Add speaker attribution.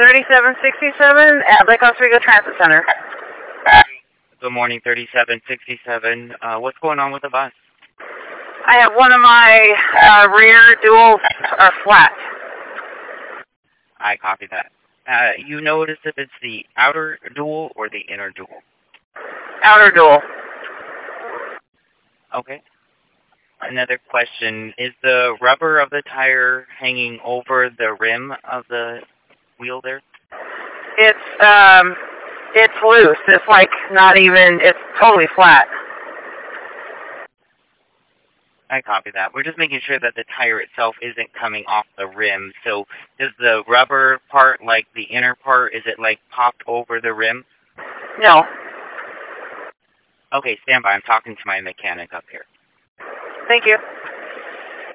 Speaker 1: 3767 at Lake Oswego Transit Center.
Speaker 2: Good morning, 3767. What's going on with the bus?
Speaker 1: I have one of my rear duals are flat.
Speaker 2: I copy that. You notice if it's the outer dual or the inner dual?
Speaker 1: Outer dual.
Speaker 2: Okay. Another question. Is the rubber of the tire hanging over the rim of the wheel there?
Speaker 1: It's loose. It's like not even, it's totally flat.
Speaker 2: I copy that. We're just making sure that the tire itself isn't coming off the rim. So is the rubber part, like the inner part, is it like popped over the rim?
Speaker 1: No.
Speaker 2: Okay, stand by. I'm talking to my mechanic up here.
Speaker 1: Thank you.